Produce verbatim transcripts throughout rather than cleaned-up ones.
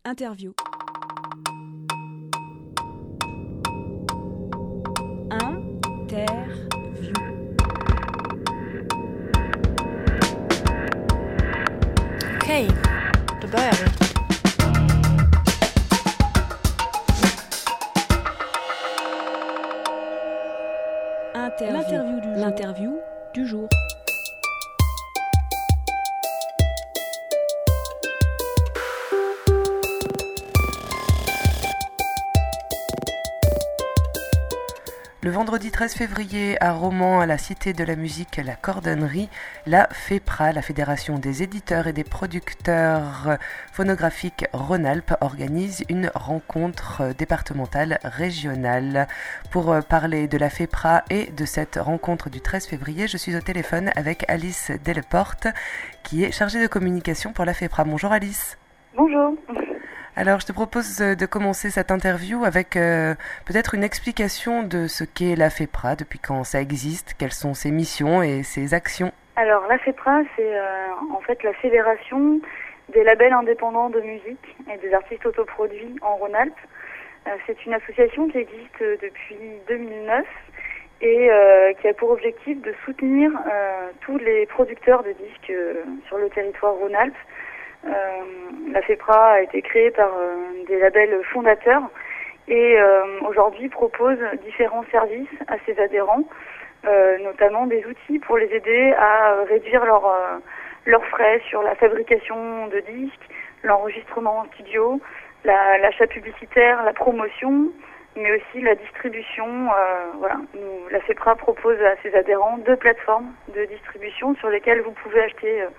Interview. Interview. Okej, då börjar vi. Interview. L'interview du jour. L'interview du jour. Le vendredi treize février, à Romans, à la Cité de la musique La Cordonnerie, la FEPRA, la Fédération des éditeurs et des producteurs phonographiques Rhône-Alpes, organise une rencontre départementale régionale. Pour parler de la FEPRA et de cette rencontre du treize février, je suis au téléphone avec Alice Deleporte, qui est chargée de communication pour la FEPRA. Bonjour Alice. Bonjour. Alors, je te propose de commencer cette interview avec euh, peut-être une explication de ce qu'est la FEPRA, depuis quand ça existe, quelles sont ses missions et ses actions. Alors, la FEPRA, c'est euh, en fait la Fédération des labels indépendants de musique et des artistes autoproduits en Rhône-Alpes. Euh, c'est une association qui existe depuis deux mille neuf et euh, qui a pour objectif de soutenir euh, tous les producteurs de disques euh, sur le territoire Rhône-Alpes. Euh, la FEPRA a été créée par euh, des labels fondateurs et euh, aujourd'hui propose différents services à ses adhérents, euh, notamment des outils pour les aider à réduire leur, euh, leurs frais sur la fabrication de disques, l'enregistrement en studio, la, l'achat publicitaire, la promotion, mais aussi la distribution. Euh, voilà. Nous, la FEPRA propose à ses adhérents deux plateformes de distribution sur lesquelles vous pouvez acheter euh,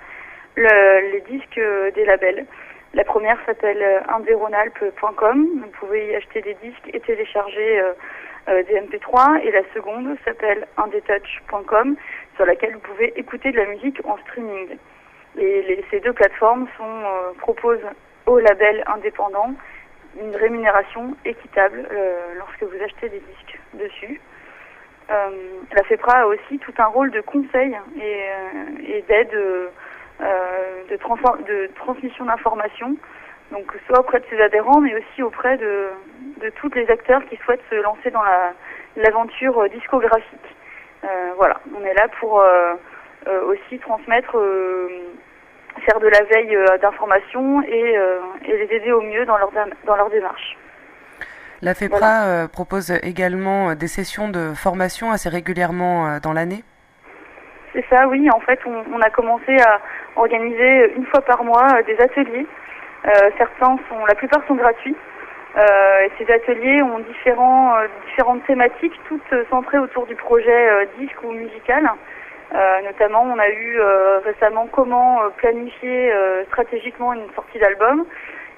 Le, les disques des labels. La première s'appelle indéronalpes point com. Vous pouvez y acheter des disques et télécharger euh, euh, des M P trois. Et la seconde s'appelle indetouch point com, sur laquelle vous pouvez écouter de la musique en streaming. Et les, ces deux plateformes sont, euh, proposent aux labels indépendants une rémunération équitable euh, lorsque vous achetez des disques dessus. Euh, la FEPRA a aussi tout un rôle de conseil et, euh, et d'aide euh, Euh, de, transfor- de transmission d'informations, donc soit auprès de ses adhérents, mais aussi auprès de, de tous les acteurs qui souhaitent se lancer dans la, l'aventure discographique. Euh, voilà, on est là pour euh, euh, aussi transmettre, euh, faire de la veille euh, d'informations et, euh, et les aider au mieux dans leur, dans leur démarche. La FEPRA voilà. euh, propose également des sessions de formation assez régulièrement euh, dans l'année. C'est ça, oui. En fait, on, on a commencé à organiser une fois par mois des ateliers. Euh, certains sont, la plupart sont gratuits. Euh, et ces ateliers ont différents, euh, différentes thématiques, toutes centrées autour du projet euh, disque ou musical. Euh, notamment, on a eu euh, récemment comment euh, planifier euh, stratégiquement une sortie d'album.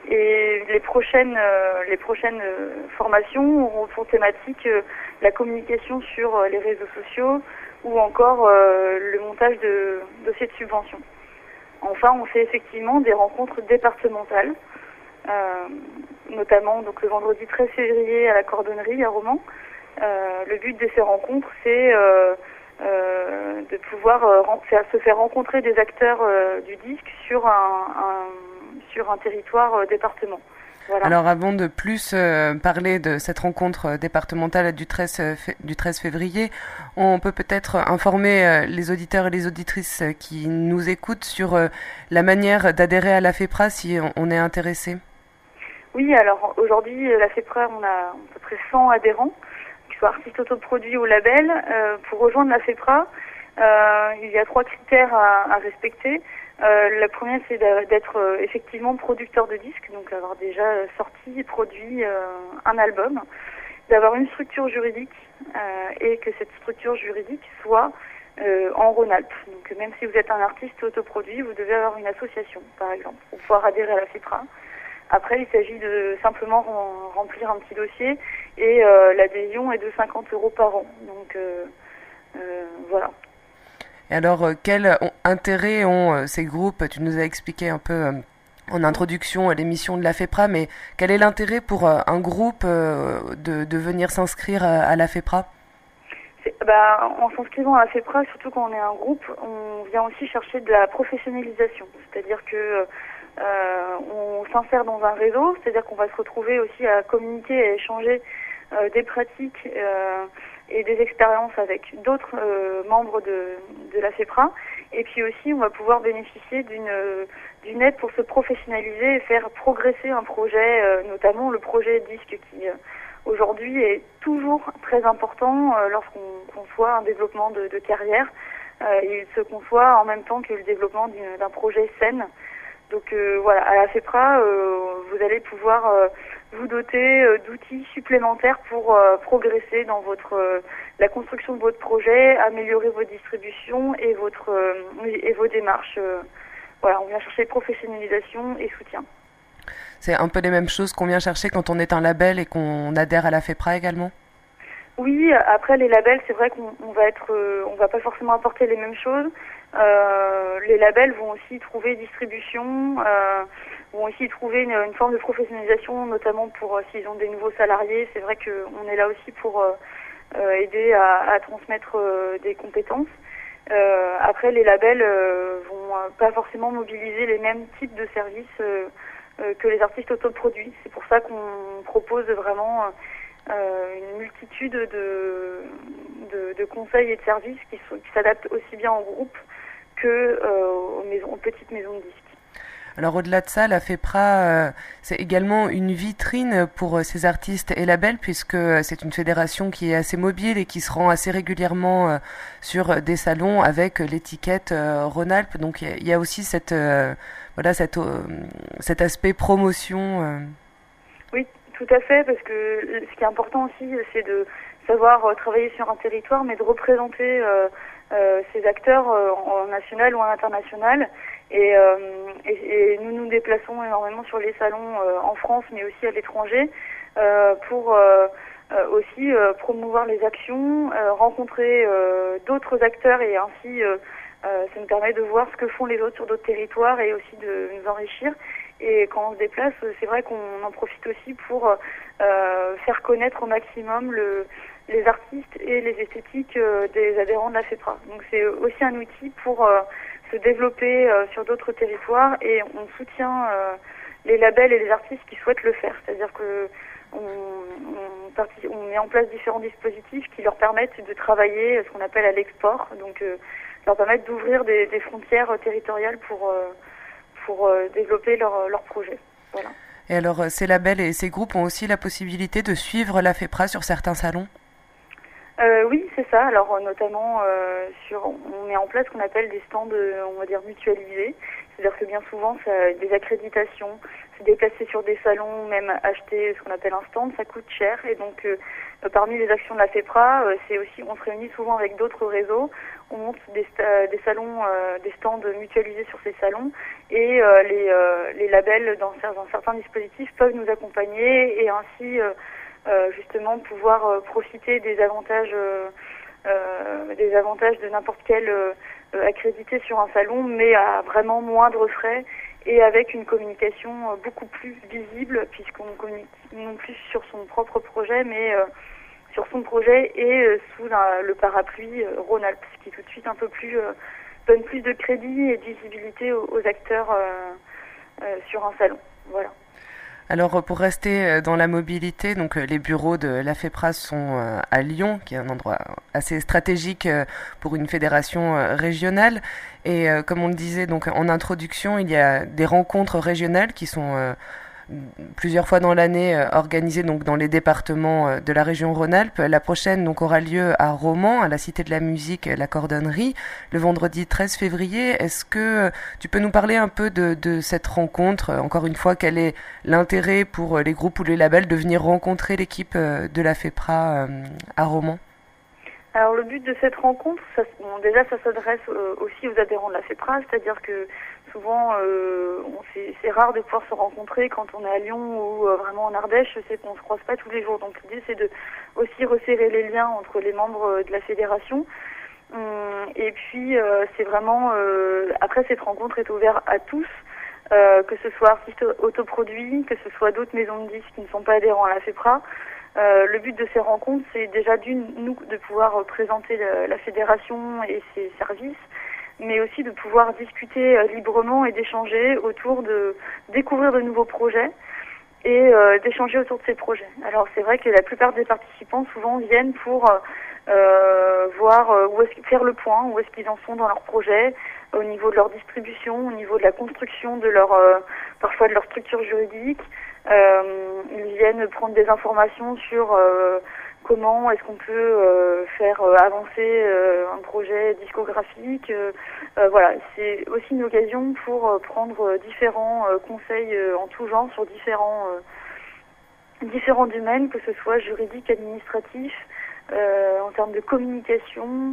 Et les prochaines, euh, les prochaines euh, formations auront pour thématique euh, la communication sur euh, les réseaux sociaux, ou encore euh, le montage de dossiers de subvention. Enfin, on fait effectivement des rencontres départementales, euh, notamment donc le vendredi treize février à la Cordonnerie à Romans. Euh, le but de ces rencontres, c'est euh, euh, de pouvoir euh, faire, se faire rencontrer des acteurs euh, du disque sur un, un, sur un territoire euh, département. Voilà. Alors avant de plus euh, parler de cette rencontre départementale du treize, f- du treize février, on peut peut-être informer euh, les auditeurs et les auditrices qui nous écoutent sur euh, la manière d'adhérer à la FEPRA si on, on est intéressé. Oui, alors aujourd'hui, la FEPRA, on a à peu près cent adhérents, qui soient artistes autoproduits ou labels. Euh, pour rejoindre la FEPRA, euh, il y a trois critères à, à respecter. Euh, la première, c'est d'être euh, effectivement producteur de disques, donc avoir déjà euh, sorti et produit euh, un album, d'avoir une structure juridique euh, et que cette structure juridique soit euh, en Rhône-Alpes. Donc même si vous êtes un artiste autoproduit, vous devez avoir une association, par exemple, pour pouvoir adhérer à la FEPRA. Après, il s'agit de simplement remplir un petit dossier et euh, l'adhésion est de cinquante euros par an. Donc euh, euh, voilà. Et alors, euh, quel intérêt ont euh, ces groupes? Tu nous as expliqué un peu euh, en introduction euh, l'émission de la FEPRA, mais quel est l'intérêt pour euh, un groupe euh, de, de venir s'inscrire à, à la FEPRA? C'est, bah, en s'inscrivant à la FEPRA, surtout quand on est un groupe, on vient aussi chercher de la professionnalisation. C'est-à-dire que euh, on s'insère dans un réseau, c'est-à-dire qu'on va se retrouver aussi à communiquer et à échanger euh, des pratiques euh, et des expériences avec d'autres euh, membres de, de la FEPRA. Et puis aussi, on va pouvoir bénéficier d'une d'une aide pour se professionnaliser et faire progresser un projet, euh, notamment le projet disque qui euh, aujourd'hui est toujours très important euh, lorsqu'on conçoit un développement de, de carrière. Euh, il se conçoit en même temps que le développement d'un projet scène. Donc euh, voilà, à la FEPRA, euh, vous allez pouvoir euh, vous doter euh, d'outils supplémentaires pour euh, progresser dans votre euh, la construction de votre projet, améliorer vos distributions et votre euh, et vos démarches. Euh, voilà, on vient chercher professionnalisation et soutien. C'est un peu les mêmes choses qu'on vient chercher quand on est un label et qu'on adhère à la FEPRA également ? Oui, après les labels, c'est vrai qu'on on va être, euh, on va pas forcément apporter les mêmes choses. Euh, les labels vont aussi trouver distribution, euh, vont aussi trouver une, une forme de professionnalisation, notamment pour euh, s'ils ont des nouveaux salariés. C'est vrai qu'on est là aussi pour euh, euh, aider à, à transmettre euh, des compétences. Euh, après, les labels euh, vont euh, pas forcément mobiliser les mêmes types de services euh, euh, que les artistes autoproduits. C'est pour ça qu'on propose vraiment euh, Euh, une multitude de, de, de conseils et de services qui, sont, qui s'adaptent aussi bien en groupe que euh, aux, maisons, aux petites maisons de disques. Alors au-delà de ça, la FEPRA, euh, c'est également une vitrine pour euh, ces artistes et labels, puisque euh, c'est une fédération qui est assez mobile et qui se rend assez régulièrement euh, sur des salons avec l'étiquette euh, Rhône-Alpes. Donc il y, y a aussi cette, euh, voilà, cette, euh, cet aspect promotion. Euh. Oui. Tout à fait, parce que ce qui est important aussi, c'est de savoir euh, travailler sur un territoire, mais de représenter euh, euh, ces acteurs euh, en national ou en international. Et, euh, et, et nous nous déplaçons énormément sur les salons euh, en France, mais aussi à l'étranger, euh, pour euh, euh, aussi euh, promouvoir les actions, euh, rencontrer euh, d'autres acteurs, et ainsi euh, euh, ça nous permet de voir ce que font les autres sur d'autres territoires et aussi de nous enrichir. Et quand on se déplace, c'est vrai qu'on en profite aussi pour euh, faire connaître au maximum le, les artistes et les esthétiques euh, des adhérents de la FEPRA. Donc c'est aussi un outil pour euh, se développer euh, sur d'autres territoires, et on soutient euh, les labels et les artistes qui souhaitent le faire. C'est-à-dire que on, on, on met en place différents dispositifs qui leur permettent de travailler ce qu'on appelle à l'export, donc euh, leur permettent d'ouvrir des, des frontières territoriales pour euh, pour euh, développer leur, leur projet. Voilà. Et alors, ces labels et ces groupes ont aussi la possibilité de suivre la FEPRA sur certains salons ? euh, Oui, c'est ça. Alors, notamment, euh, sur, on met en place ce qu'on appelle des stands, on va dire, mutualisés. C'est-à-dire que bien souvent, ça a des accréditations, se déplacer sur des salons, même acheter ce qu'on appelle un stand, ça coûte cher. Et donc, euh, parmi les actions de la FEPRA, euh, c'est aussi, on se réunit souvent avec d'autres réseaux. On monte des, sta- des salons, euh, des stands mutualisés sur ces salons, et euh, les, euh, les labels dans, dans certains dispositifs peuvent nous accompagner et ainsi euh, euh, justement pouvoir euh, profiter des avantages, euh, euh, des avantages de n'importe quel euh, accrédité sur un salon, mais à vraiment moindre frais et avec une communication euh, beaucoup plus visible, puisqu'on communique non plus sur son propre projet, mais euh, sur son projet et euh, sous la, le parapluie euh, Rhône-Alpes, ce qui tout de suite un peu plus euh, donne plus de crédit et de visibilité aux, aux acteurs euh, euh, sur un salon. Voilà. Alors pour rester dans la mobilité, donc les bureaux de la FEPRA sont à Lyon, qui est un endroit assez stratégique pour une fédération régionale. Et comme on le disait donc en introduction, il y a des rencontres régionales qui sont plusieurs fois dans l'année euh, organisée donc dans les départements euh, de la région Rhône-Alpes. La prochaine donc aura lieu à Romans, à la Cité de la Musique, la Cordonnerie, le vendredi treize février. Est-ce que euh, tu peux nous parler un peu de, de cette rencontre ? Encore une fois, quel est l'intérêt pour les groupes ou les labels de venir rencontrer l'équipe euh, de la FEPRA euh, à Romans ? Alors le but de cette rencontre, ça, bon, déjà ça s'adresse euh, aussi aux adhérents de la FEPRA, c'est-à-dire que souvent euh, on, c'est, c'est rare de pouvoir se rencontrer quand on est à Lyon ou euh, vraiment en Ardèche, je sais qu'on se croise pas tous les jours, donc l'idée c'est de aussi resserrer les liens entre les membres de la fédération. Hum, et puis euh, c'est vraiment, euh, après cette rencontre est ouverte à tous, euh, que ce soit artistes autoproduits, que ce soit d'autres maisons de disques qui ne sont pas adhérents à la FEPRA. Euh, le but de ces rencontres, c'est déjà d'une, nous, de pouvoir présenter la, la fédération et ses services, mais aussi de pouvoir discuter euh, librement et d'échanger autour de découvrir de nouveaux projets et euh, d'échanger autour de ces projets. Alors c'est vrai que la plupart des participants souvent viennent pour euh, voir euh, où est-ce faire le point, où est-ce qu'ils en sont dans leur projet, au niveau de leur distribution, au niveau de la construction de leur euh, parfois de leur structure juridique. Euh, ils viennent prendre des informations sur euh, comment est-ce qu'on peut euh, faire euh, avancer euh, un projet discographique. Euh, euh, voilà, c'est aussi une occasion pour euh, prendre euh, différents euh, conseils euh, en tout genre sur différents euh, différents domaines, que ce soit juridique, administratif, euh, en termes de communication,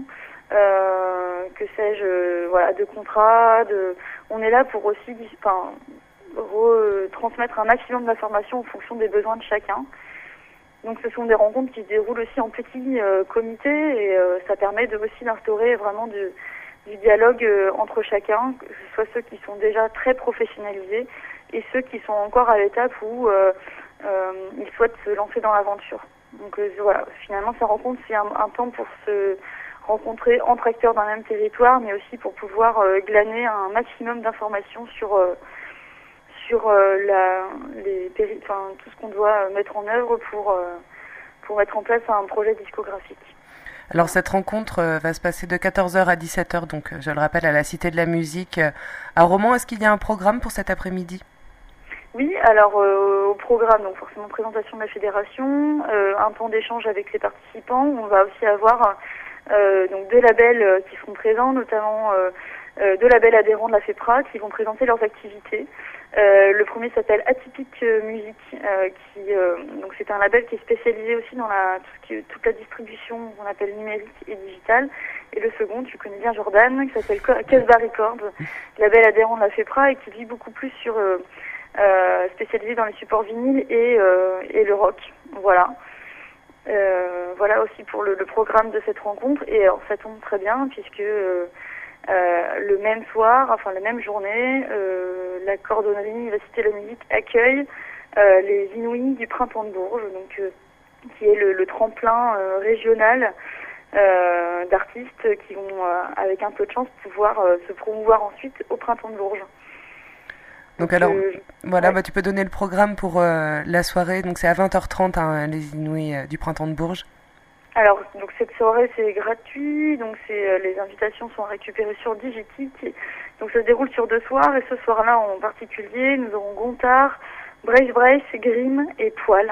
euh, que sais-je, euh, voilà, de contrat. De... On est là pour aussi, enfin, retransmettre un maximum d'informations en fonction des besoins de chacun. Donc ce sont des rencontres qui se déroulent aussi en petits euh, comités et euh, ça permet de, aussi d'instaurer vraiment du, du dialogue euh, entre chacun, que ce soit ceux qui sont déjà très professionnalisés et ceux qui sont encore à l'étape où euh, euh, ils souhaitent se lancer dans l'aventure. Donc euh, voilà, finalement ces rencontres c'est un, un temps pour se rencontrer entre acteurs d'un même territoire, mais aussi pour pouvoir euh, glaner un maximum d'informations sur euh, sur euh, la, les péri- enfin, tout ce qu'on doit mettre en œuvre pour, euh, pour mettre en place un projet discographique. Alors cette rencontre euh, va se passer de quatorze heures à dix-sept heures, donc je le rappelle à la Cité de la Musique euh, à Romans. Est-ce qu'il y a un programme pour cet après-midi ? Oui, alors euh, au programme, donc forcément présentation de la fédération, euh, un temps d'échange avec les participants. On va aussi avoir euh, donc deux labels euh, qui seront présents, notamment euh, euh, deux labels adhérents de la FEPRA qui vont présenter leurs activités. Euh, le premier s'appelle Atypique Musique, euh, qui euh, donc c'est un label qui est spécialisé aussi dans la tout ce qui, toute la distribution qu'on appelle numérique et digitale. Et le second, tu connais bien Jordan, qui s'appelle Casbah Records, label adhérent de la FEPRA et qui vit beaucoup plus sur euh, euh, spécialisé dans les supports vinyles et euh, et le rock. Voilà. Euh, voilà aussi pour le, le programme de cette rencontre. Et alors ça tombe très bien puisque euh, Euh, le même soir, enfin la même journée, euh, la Cordonnerie la Cité de la Musique accueille euh, les Inouïs du Printemps de Bourges, donc euh, qui est le, le tremplin euh, régional euh, d'artistes qui vont, euh, avec un peu de chance, pouvoir euh, se promouvoir ensuite au Printemps de Bourges. Donc, donc alors, euh, voilà, ouais. bah, tu peux donner le programme pour euh, la soirée, donc c'est à vingt heures trente, hein, les Inouïs euh, du Printemps de Bourges. Alors, donc cette soirée c'est gratuit, donc c'est euh, les invitations sont récupérées sur Digitic, donc ça se déroule sur deux soirs et ce soir-là en particulier nous aurons Gontard, Brace Brace, Grimm et Poil.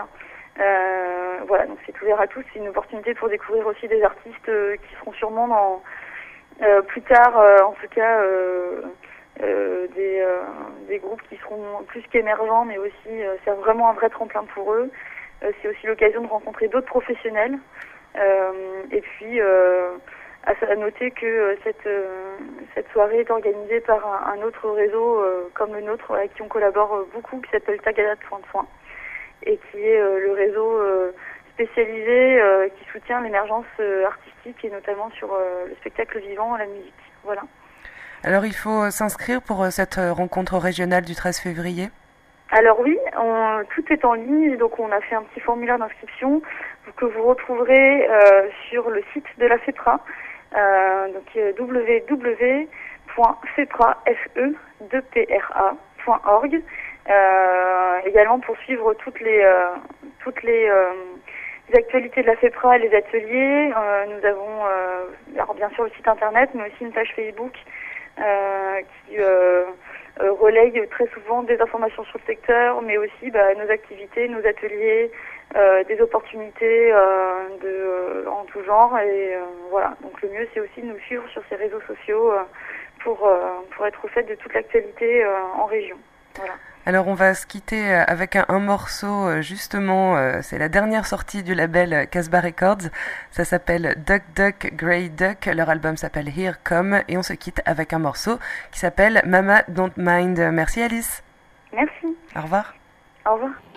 Euh, voilà, donc c'est ouvert à tous, c'est une opportunité pour découvrir aussi des artistes euh, qui seront sûrement dans euh, plus tard, euh, en tout cas euh, euh, des, euh, des groupes qui seront plus qu'émergents, mais aussi euh, c'est vraiment un vrai tremplin pour eux. Euh, c'est aussi l'occasion de rencontrer d'autres professionnels. Euh, et puis euh, à, à noter que euh, cette euh, cette soirée est organisée par un, un autre réseau euh, comme le nôtre avec qui on collabore euh, beaucoup, qui s'appelle Tagada Point de Soin et qui est euh, le réseau euh, spécialisé euh, qui soutient l'émergence euh, artistique et notamment sur euh, le spectacle vivant, la musique. Voilà. Alors il faut s'inscrire pour cette rencontre régionale du treize février. Alors oui, on, tout est en ligne, donc on a fait un petit formulaire d'inscription que vous retrouverez euh, sur le site de la FEPRA, euh, donc euh, w w w point fepra point org. Euh, également pour suivre toutes les euh, toutes les, euh, les actualités de la FEPRA et les ateliers. Euh, nous avons euh, alors bien sûr le site internet, mais aussi une page Facebook euh, qui euh, Euh, relaye très souvent des informations sur le secteur, mais aussi bah, nos activités, nos ateliers, euh, des opportunités euh, de, euh, en tout genre. Et euh, voilà, donc le mieux c'est aussi de nous suivre sur ces réseaux sociaux euh, pour, euh, pour être au fait de toute l'actualité euh, en région. Voilà. Alors on va se quitter avec un, un morceau, justement, euh, c'est la dernière sortie du label Casbah Records, ça s'appelle Duck Duck Grey Duck, leur album s'appelle Here Come, et on se quitte avec un morceau qui s'appelle Mama Don't Mind. Merci Alice. Merci. Au revoir. Au revoir.